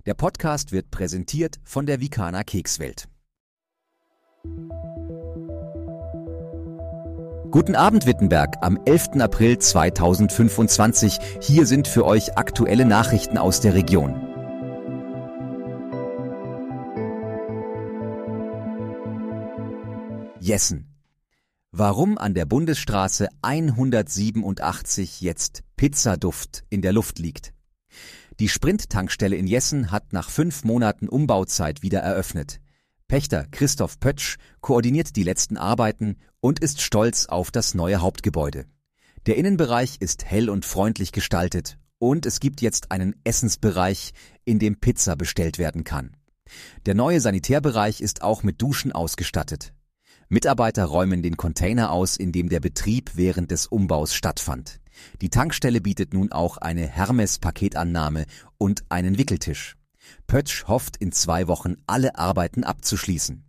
Der Podcast wird präsentiert von der Vikana Kekswelt. Guten Abend Wittenberg, am 11. April 2025. Hier sind für euch aktuelle Nachrichten aus der Region. Jessen. Warum an der Bundesstraße 187 jetzt Pizzaduft in der Luft liegt? Die Sprint-Tankstelle in Jessen hat nach 5 Monaten Umbauzeit wieder eröffnet. Pächter Christoph Pötsch koordiniert die letzten Arbeiten und ist stolz auf das neue Hauptgebäude. Der Innenbereich ist hell und freundlich gestaltet und es gibt jetzt einen Essensbereich, in dem Pizza bestellt werden kann. Der neue Sanitärbereich ist auch mit Duschen ausgestattet. Mitarbeiter räumen den Container aus, in dem der Betrieb während des Umbaus stattfand. Die Tankstelle bietet nun auch eine Hermes-Paketannahme und einen Wickeltisch. Pötsch hofft, in 2 Wochen alle Arbeiten abzuschließen.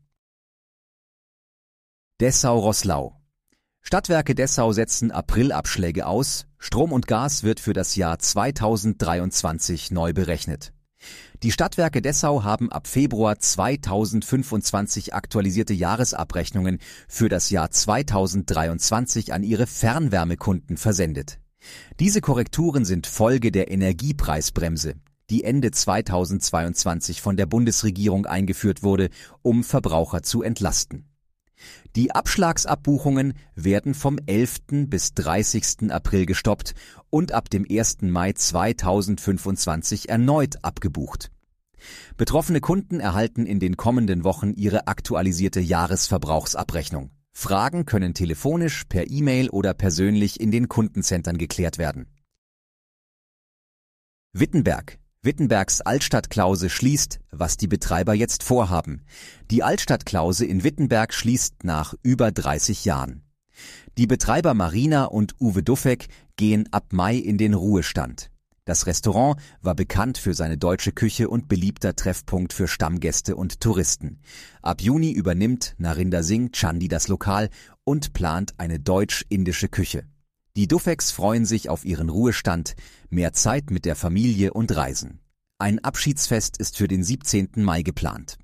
Dessau-Roßlau. Stadtwerke Dessau setzen Aprilabschläge aus. Strom und Gas wird für das Jahr 2023 neu berechnet. Die Stadtwerke Dessau haben ab Februar 2025 aktualisierte Jahresabrechnungen für das Jahr 2023 an ihre Fernwärmekunden versendet. Diese Korrekturen sind Folge der Energiepreisbremse, die Ende 2022 von der Bundesregierung eingeführt wurde, um Verbraucher zu entlasten. Die Abschlagsabbuchungen werden vom 11. bis 30. April gestoppt und ab dem 1. Mai 2025 erneut abgebucht. Betroffene Kunden erhalten in den kommenden Wochen ihre aktualisierte Jahresverbrauchsabrechnung. Fragen können telefonisch, per E-Mail oder persönlich in den Kundencentern geklärt werden. Wittenberg. Wittenbergs Altstadtklause schließt, was die Betreiber jetzt vorhaben. Die Altstadtklause in Wittenberg schließt nach über 30 Jahren. Die Betreiber Marina und Uwe Duffek gehen ab Mai in den Ruhestand. Das Restaurant war bekannt für seine deutsche Küche und beliebter Treffpunkt für Stammgäste und Touristen. Ab Juni übernimmt Narinder Singh Chandi das Lokal und plant eine deutsch-indische Küche. Die Duffeks freuen sich auf ihren Ruhestand, mehr Zeit mit der Familie und Reisen. Ein Abschiedsfest ist für den 17. Mai geplant.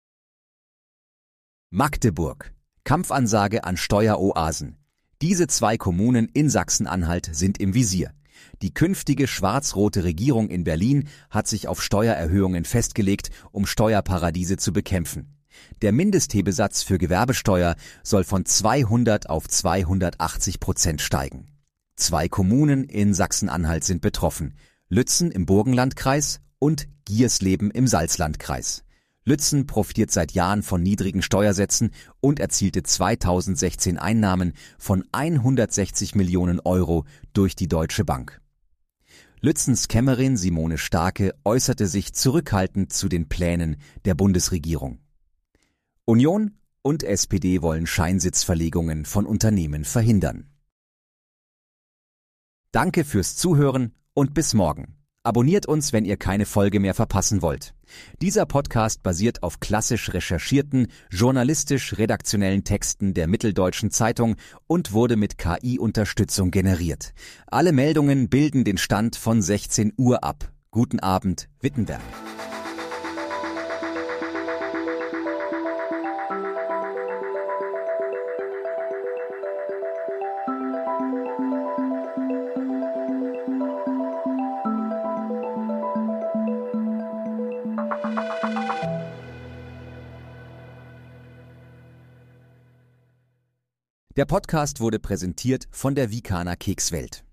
Magdeburg. Kampfansage an Steueroasen. Diese 2 Kommunen in Sachsen-Anhalt sind im Visier. Die künftige schwarz-rote Regierung in Berlin hat sich auf Steuererhöhungen festgelegt, um Steuerparadiese zu bekämpfen. Der Mindesthebesatz für Gewerbesteuer soll von 200 auf 280% steigen. 2 Kommunen in Sachsen-Anhalt sind betroffen: Lützen im Burgenlandkreis und Giersleben im Salzlandkreis. Lützen profitiert seit Jahren von niedrigen Steuersätzen und erzielte 2016 Einnahmen von 160 Millionen Euro durch die Deutsche Bank. Lützens Kämmerin Simone Starke äußerte sich zurückhaltend zu den Plänen der Bundesregierung. Union und SPD wollen Scheinsitzverlegungen von Unternehmen verhindern. Danke fürs Zuhören und bis morgen. Abonniert uns, wenn ihr keine Folge mehr verpassen wollt. Dieser Podcast basiert auf klassisch recherchierten, journalistisch-redaktionellen Texten der Mitteldeutschen Zeitung und wurde mit KI-Unterstützung generiert. Alle Meldungen bilden den Stand von 16 Uhr ab. Guten Abend, Wittenberg. Der Podcast wurde präsentiert von der Vikana Kekswelt.